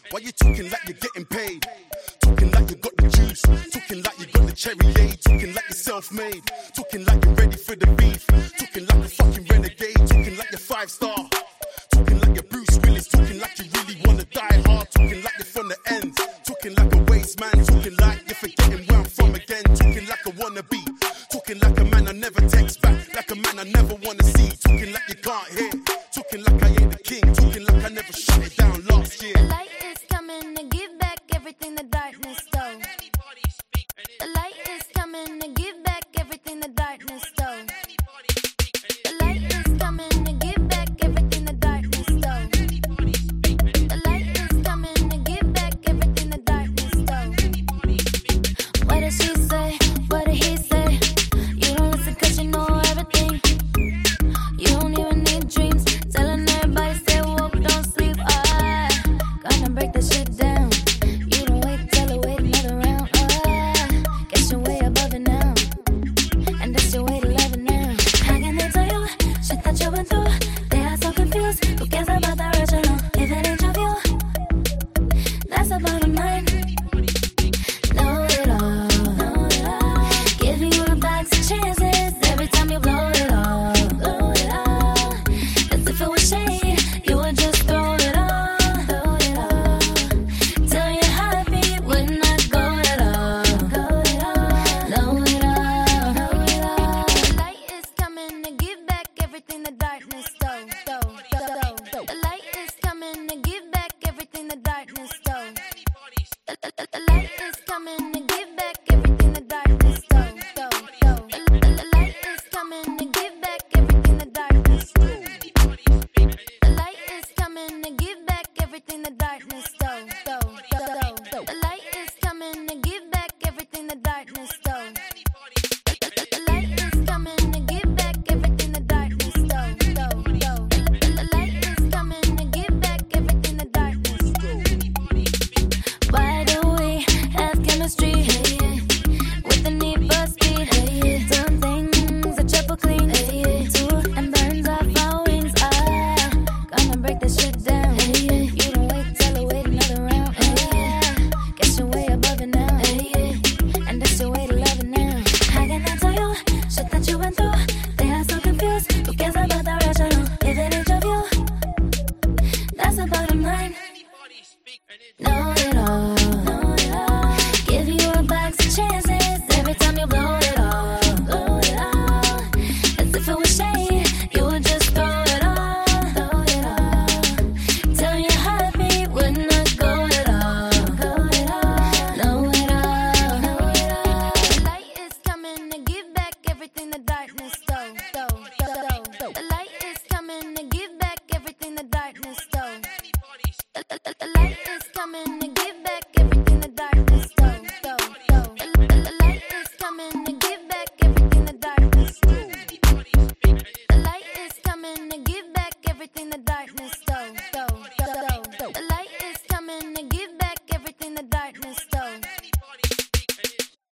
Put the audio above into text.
Why you talking like you're getting paid? Talking like you got the juice. Talking like you got the cherry, talking like you're self-made. Talking like you're ready for the beef. Talking like a fucking renegade. Talking like you're 5-star. Talking like you're Bruce Willis. Talking like you really wanna die hard. Talking like you're from the ends. Talking like a waste man. Talking like you're forgetting where I'm from again. Talking like a wannabe. Talking like a man I never text back. Like a man I never wanna see. Talking like you can't hear. Talking like I ain't the king. Talking like I never shut it down last year. The light is coming to give back everything the darkness stole. The light is coming to give back everything the darkness stole. The light is coming to give back everything the darkness stole. The light is coming to give back everything the darkness stole. What did she say? What did he say? You don't listen 'cause you know everything. You don't even need dreams. Telling everybody stay woke, don't sleep. Gonna break the shit down. You don't wait till I wait another round. Guess you're way above it now. And that's your way to love it now. How can they tell you shit that you've been through? They are so confused. Who cares about the original? If it ain't your view, that's the bottom line. Know it all. Know it all. Giving you a box of chances every time you blow it all. Blow it all. As if it was shade, you would just throw it all. Throw it all. Till you're happy when I go it all. Go it all. Know it all. Know it all. The light is coming to give back everything the darkness stole. The light is coming to give back everything the darkness stole. The light is coming to give back everything the darkness stole. The light is coming to give back everything the darkness stole. The light is coming to give back everything the darkness stole. The light is coming to give back everything the darkness stole. The light is coming to give back everything the darkness stole. The light is coming to give back everything the darkness stole. Why do we have chemistry with the need for speed? Some things are triple clean, too, and burns off our wings. Gonna break this shit down. You don't wait till I wait another round. Guess you're way above it now. And that's your way to love it now. How can I tell you shit that you went through? They are so confused. Who cares about the rational? If it ain't your view, that's the bottom line. Know it all. Know it all. Give you a box of chances every time you blow it all. Blow it all. As if it was shade, you would just throw it all. Throw it all. Till you're happy when I go it all. Go it all. Know it all. Know it all. The light is coming to give back everything the darkness stole. The light is coming to give